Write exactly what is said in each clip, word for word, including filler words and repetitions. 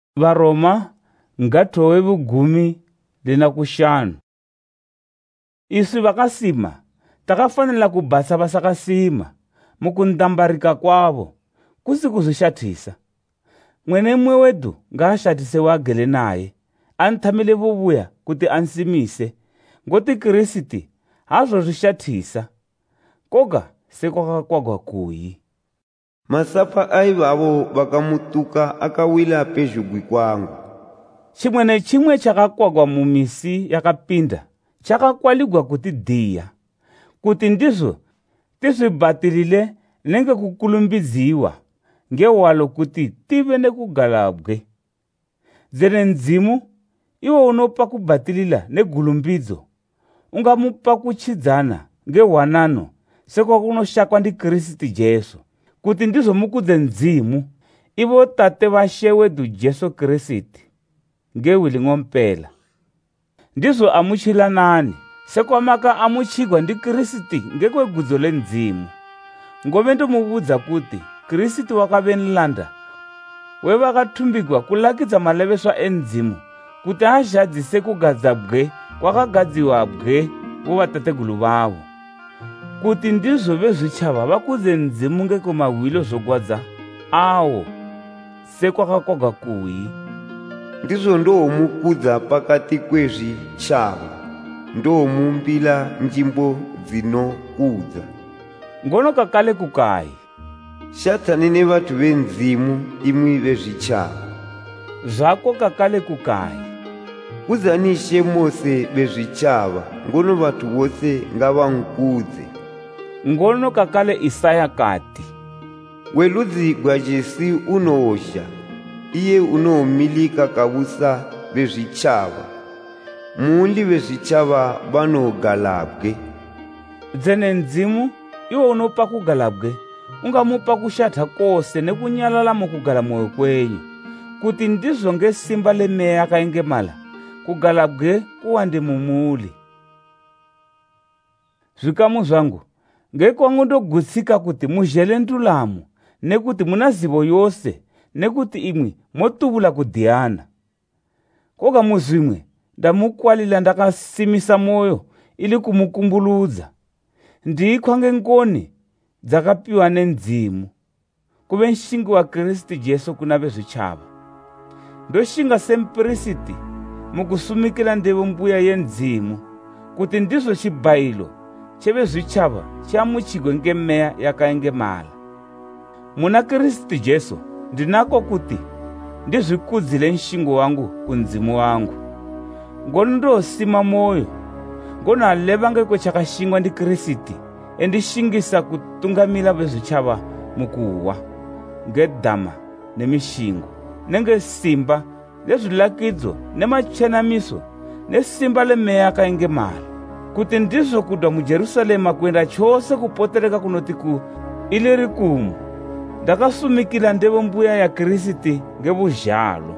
Varoma ngatowe vugumi lina kushanu. Isu vakasima takafanela kubasa vasakasima mukundambarika kwavo kusi kuzvishathisa. Mwene mwe wedu ngaashathise wagele naye anthamile vuvuya kuti ansimise ngoti Kristi hazozvishathisa koga sekwakakwagwa kuyi. Masapa aivavo vakamutuka akawila pezhugwi kwangu. Chimwe nechimwe chakakwagwa mumisi yakapinda chakakwaligwa kuti diya, kuti ndizvo tizvibatilile nenge kukulumbidziwa ngewalo kuti tive nekugalabwe. Dzene ndzimu iwo unopa kubatilila negulumbidzo ungamupa kuchidzana ngehwanano sekwakunoshakwa ndi Kristi Jesu, kuti ndizvo mukudze ndzimu ivo tate vashe wedu Jesu Kristi ngewili ng'ompela. Ndizvo amuchila nani sekwamaka amuchigwa ndi Kristi ngekwegudzo lendzimu. Ngove ndomuvudza kuti Kristi wakave nlanda wevakatumbigwa kulakidza maleveswa endzimu kuti azhadzise kugadzabwe kwakagadziwabwe vovatategulu vavo, kuti ndizvo vezvichava vakudze ndzimu ngekomahwilo zogwadza awo sekwakakwagwa kuyi. Ndizvo ndomukudza pakati kwezvichava, ndomumbila njimbo dzinokudza. Ngono kakale kukayi Shatani nevatu venzimu imwi vezvichava. zvako kakale kukayi Kuzanishe mose vezvichava, ngono vatu vose ngavamukudze. ngono kakale Isaya kati Weludzi gwa Jesu unoosha, iye unomilika kabusa vezvichava. Muundi vezvichava vanogalabwe. dzene ndzimu iwo unopa kugalabwe ungamupa kushatha kose nekunyalala mukugala mwoyo kwenyu, kuti ndizvo ngesimba lemeya yakaengemala kugalabwe kuwande mumuli. Zvikamu zvangu ngekwangu ndogutsika kuti muzhele ndulamo nekuti muna zivo yose nekuti imwi motuvula kudhiyana. Koga muzvimwe ndamukwalila ndakasimisa moyo ili kumukumbuludza. Ndikwa ngengoni dzakapiwa nendzimu kuve nshingi wa Kristi Jesu kuna vezvichava. Ndoshinga sempristi mukusumikila ndevo mbuya yendzimu, kuti ndizvo chibayilo chevezvichava chamuchigwe ngemeya yakaengemala. Muna Kristi Jesu ndinako kuti ndizvikudzile nshingo wangu kundzimu wangu. Ngono ndosima moyo ngono aleva ngekwechakashingwa ndi Kristi endishingisa kutungamila vezvichava mukuwa ngedhama nemishingo nenge simba nezvilakidzo nemachenamiso nesimba lemeya yakaengemala, kuti ndizvo kudwa muJerusalema kuenda chose kupotereka kunoti ku Ilirikumu ndakasumikila ndevo mbuya ya Kristi ngevuzhalo.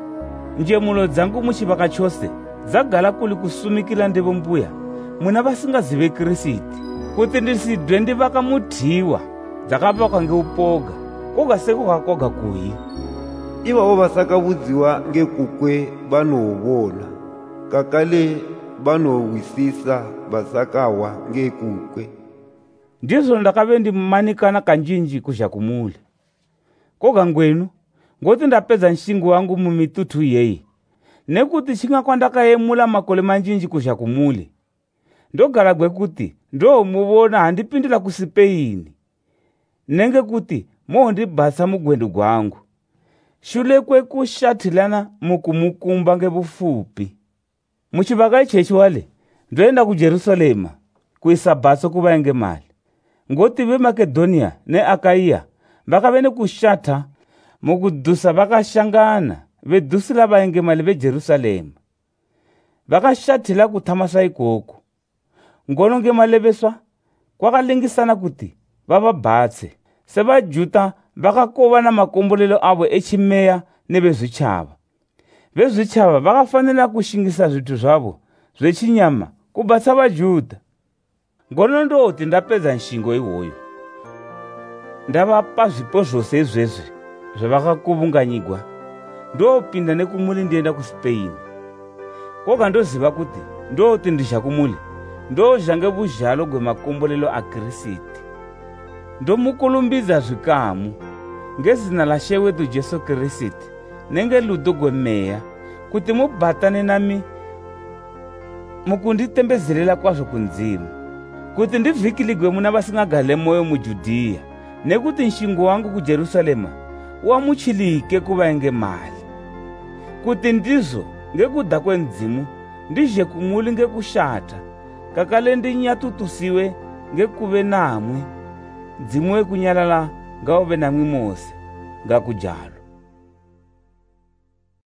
Njemulo dzangu muchivaka chose dzagala kuli kusumikila ndevo mbuya muna vasingazive Kristi, kuti ndisidwe ndivaka muthiwa dzakavakwa ngeupoga koga sekwakakwagwa kuyi. Ivavo vasakavudziwa ngekukwe vanovona, kakale vanowisisa vasakawa ngekukwe. Ndizvo ndakave ndimanikana kanjinji kuzha kumuli. Koga ngwenu ngoti ndapedza nshingo wangu mumitutu yeyi, nekuti chingakwa ndakayemula makole manjinji kuzha kumuli, ndogaragwe kuti ndomuvona handipindila ku Sipeini, nenge kuti mohondibhatsa mugwendu gwangu, shule kwekushathilana mukumukumba ngevufupi. Muchivaka ichechi wale ndoenda ku Jerusalema kuisa bhatso kuvaengemali, ngoti veMakedhonia neAkaiya vakave nekushatha mukudhusa vakashangana vedhusila vaengemali veJerusalema. Vakashathila kuthamasa ikoko, ngono ngemaleveswa kwakalingisana kuti vavabhatse, sevaJuda vakakova na makombolelo avo echimeya nevezvichava. Vezvichava vakafanira kushingisa zvithu zvavo zvechinyama kubhatsa vaJudha. Ngono ndoti ndapedza nshingo iwoyo ndavapa zvipo zvose izvezvi zvavakakuvunganyigwa ndopinda nekumuli ndienda kuSpain. Koga ndoziva kuti ndoti ndisha kumuli ndozhange buzhalo gwemakombolelo a Krisiti. Ndomukulumbidza zvikamu ngezina la She wetu Jesu Krisiti nenge ludo gwemeya kuti mubhatane nami mukunditembezelela kwazvo kunzimu, kuti ndivhikiligwe muna vasingagale moyo muJudhiya, nekuti nshingo wangu kuJerusalema wamuchilike kuvaenge mali, kuti ndizvo ngekuda kwenzimu ndizhe kumuli ngekushata, kakale ndinyatutusiwe ngekuve namwe, nzimu wekunyalala ngauve namwi mose ngakujalo.